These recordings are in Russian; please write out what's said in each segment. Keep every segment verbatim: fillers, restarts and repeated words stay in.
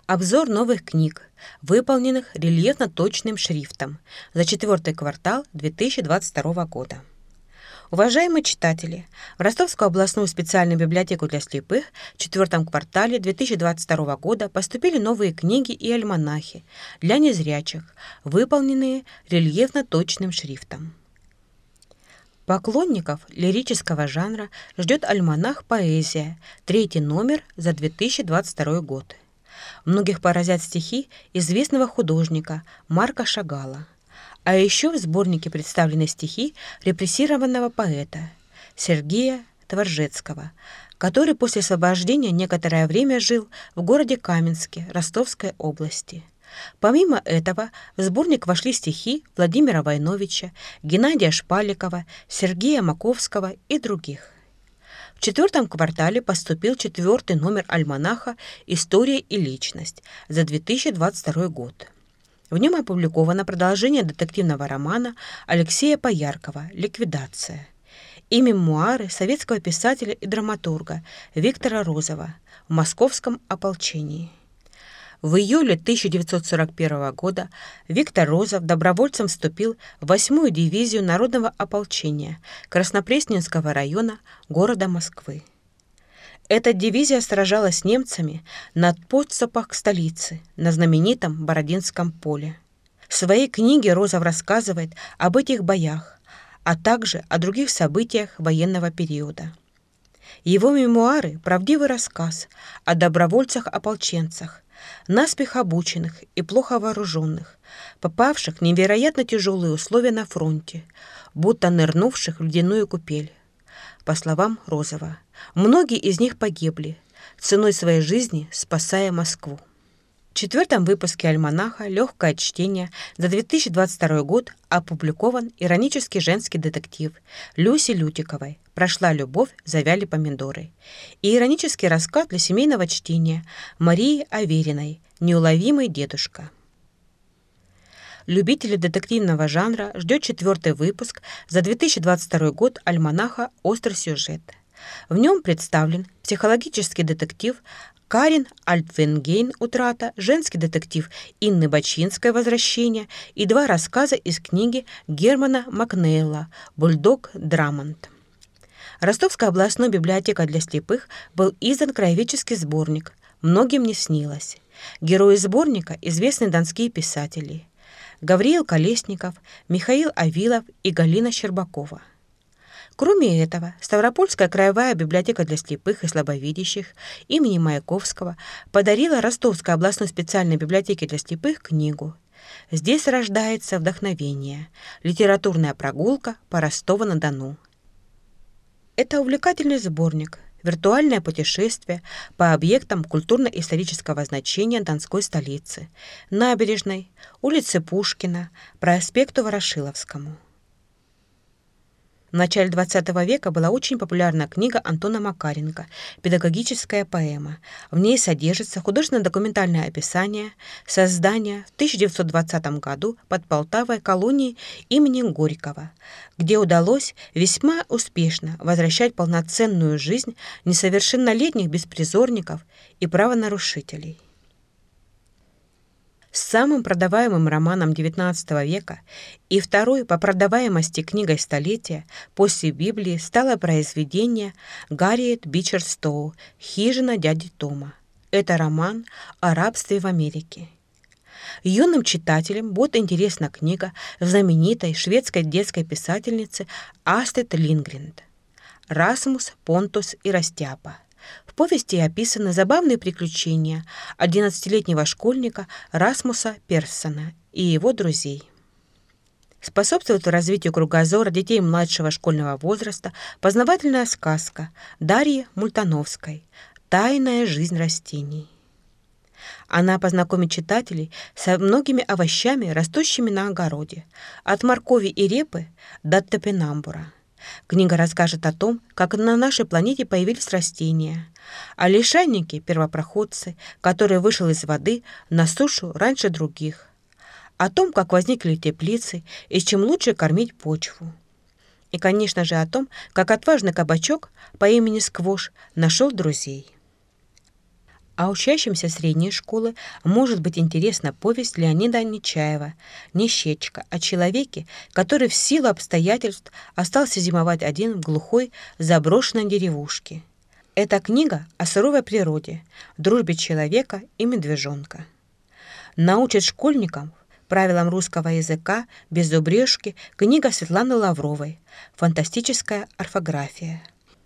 Обзор новых книг, выполненных рельефно-точным шрифтом за четвертый квартал две тысячи двадцать второго года. Уважаемые читатели, в Ростовскую областную специальную библиотеку для слепых в четвертом квартале две тысячи двадцать второго года поступили новые книги и альманахи для незрячих, выполненные рельефно-точным шрифтом. Поклонников лирического жанра ждет альманах «Поэзия», третий номер за две тысячи двадцать второй год. Многих поразят стихи известного художника Марка Шагала. А еще в сборнике представлены стихи репрессированного поэта Сергея Творжецкого, который после освобождения некоторое время жил в городе Каменске Ростовской области. Помимо этого, в сборник вошли стихи Владимира Войновича, Геннадия Шпаликова, Сергея Маковского и других. В четвертом квартале поступил четвертый номер альманаха «История и личность» за две тысячи двадцать второй год. В нем опубликовано продолжение детективного романа Алексея Пояркова «Ликвидация» и мемуары советского писателя и драматурга Виктора Розова в московском ополчении. В июле тысяча девятьсот сорок первого года Виктор Розов добровольцем вступил в восьмую дивизию Народного ополчения Краснопресненского района города Москвы. Эта дивизия сражалась с немцами на подступах к столице на знаменитом Бородинском поле. В своей книге Розов рассказывает об этих боях, а также о других событиях военного периода. Его мемуары – правдивый рассказ о добровольцах-ополченцах, наспех обученных и плохо вооруженных, попавших в невероятно тяжелые условия на фронте, будто нырнувших в ледяную купель. По словам Розова, многие из них погибли, ценой своей жизни спасая Москву. В четвертом выпуске альманаха «Легкое чтение» за две тысячи двадцать второй год опубликован иронический женский детектив Люси Лютиковой «Прошла любовь, завяли помидоры» и иронический рассказ для семейного чтения Марии Авериной «Неуловимый дедушка». Любители детективного жанра ждет четвертый выпуск за две тысячи двадцать второй год альманаха «Острый сюжет». В нем представлен психологический детектив Карин Альтвенгейн «Утрата», женский детектив Инны Бачинской «Возвращение» и два рассказа из книги Германа Макнейла «Бульдог Драмонт». Ростовская областная библиотека для слепых был издан краеведческий сборник «Многим не снилось». Герои сборника – известные донские писатели Гавриил Колесников, Михаил Авилов и Галина Щербакова. Кроме этого, Ставропольская краевая библиотека для слепых и слабовидящих имени Маяковского подарила Ростовской областной специальной библиотеке для слепых книгу. Здесь рождается вдохновение. Литературная прогулка по Ростову-на-Дону. Это увлекательный сборник, виртуальное путешествие по объектам культурно-исторического значения Донской столицы, набережной, улице Пушкина, проспекту Ворошиловскому. В начале двадцатого века была очень популярна книга Антона Макаренко «Педагогическая поэма». В ней содержится художественно-документальное описание создания в тысяча девятьсот двадцатом году под Полтавой колонии имени Горького, где удалось весьма успешно возвращать полноценную жизнь несовершеннолетних беспризорников и правонарушителей. Самым продаваемым романом девятнадцатого века и второй по продаваемости книгой столетия после Библии стало произведение Гарриет Бичер Стоу «Хижина дяди Тома». Это роман о рабстве в Америке. Юным читателям будет интересна книга знаменитой шведской детской писательницы Астрид Лингрен «Расмус, Понтус и Растяпа». В повести описаны забавные приключения одиннадцатилетнего школьника Расмуса Перссона и его друзей. Способствует развитию кругозора детей младшего школьного возраста познавательная сказка Дарьи Мультановской «Тайная жизнь растений». Она познакомит читателей со многими овощами, растущими на огороде, от моркови и репы до топинамбура. Книга расскажет о том, как на нашей планете появились растения, а лишайники – первопроходцы, которые вышли из воды на сушу раньше других, о том, как возникли теплицы и с чем лучше кормить почву. И, конечно же, о том, как отважный кабачок по имени Сквош нашел друзей. А учащимся средней школы может быть интересна повесть Леонида Нечаева «Нищечка» о человеке, который в силу обстоятельств остался зимовать один в глухой заброшенной деревушке. Эта книга о суровой природе, дружбе человека и медвежонка. Научит школьникам правилам русского языка без зубрежки книга Светланы Лавровой «Фантастическая орфография».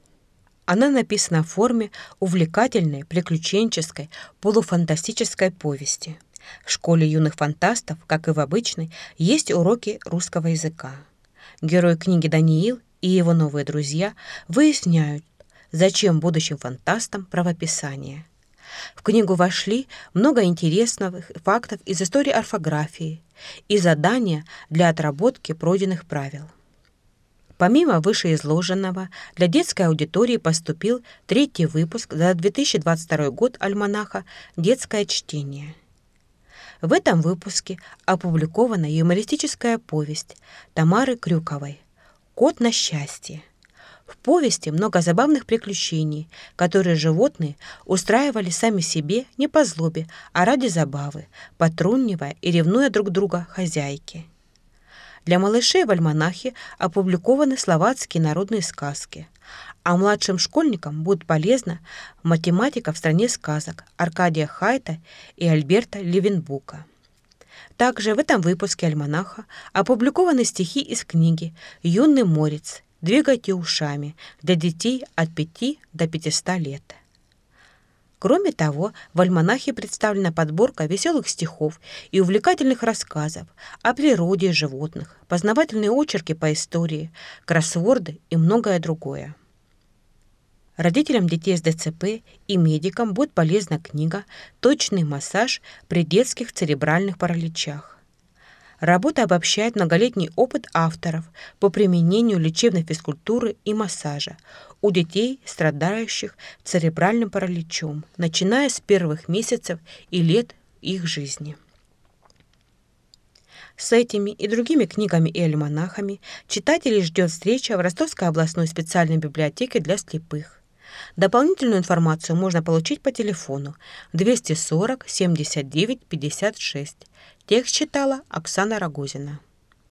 Она написана в форме увлекательной, приключенческой, полуфантастической повести. В школе юных фантастов, как и в обычной, есть уроки русского языка. Герой книги Даниил и его новые друзья выясняют, зачем будущим фантастам правописание. В книгу вошли много интересных фактов из истории орфографии и задания для отработки пройденных правил. Помимо вышеизложенного, для детской аудитории поступил третий выпуск за две тысячи двадцать второй год альманаха «Детское чтение». В этом выпуске опубликована юмористическая повесть Тамары Крюковой «Кот на счастье». В повести много забавных приключений, которые животные устраивали сами себе не по злобе, а ради забавы, потрунивая и ревнуя друг друга хозяйки. Для малышей в альманахе опубликованы словацкие народные сказки, а младшим школьникам будет полезна математика в стране сказок Аркадия Хайта и Альберта Левенбука. Также в этом выпуске альманаха опубликованы стихи из книги «Юный морец. Двигайте ушами» для детей от пяти до пятисот лет. Кроме того, в альманахе представлена подборка веселых стихов и увлекательных рассказов о природе и животных, познавательные очерки по истории, кроссворды и многое другое. Родителям детей с ДЦП и медикам будет полезна книга «Точный массаж при детских церебральных параличах». Работа обобщает многолетний опыт авторов по применению лечебной физкультуры и массажа у детей, страдающих церебральным параличом, начиная с первых месяцев и лет их жизни. С этими и другими книгами и альманахами читателей ждет встреча в Ростовской областной специальной библиотеке для слепых. Дополнительную информацию можно получить по телефону двести сорок семьдесят девять пятьдесят шесть. Текст читала Оксана Рогозина.